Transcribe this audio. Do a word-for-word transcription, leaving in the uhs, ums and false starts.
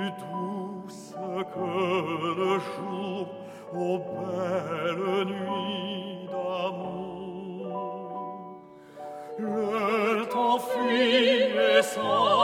plus douce que le jour, ô belle nuit d'amour. Le temps fuit et s'en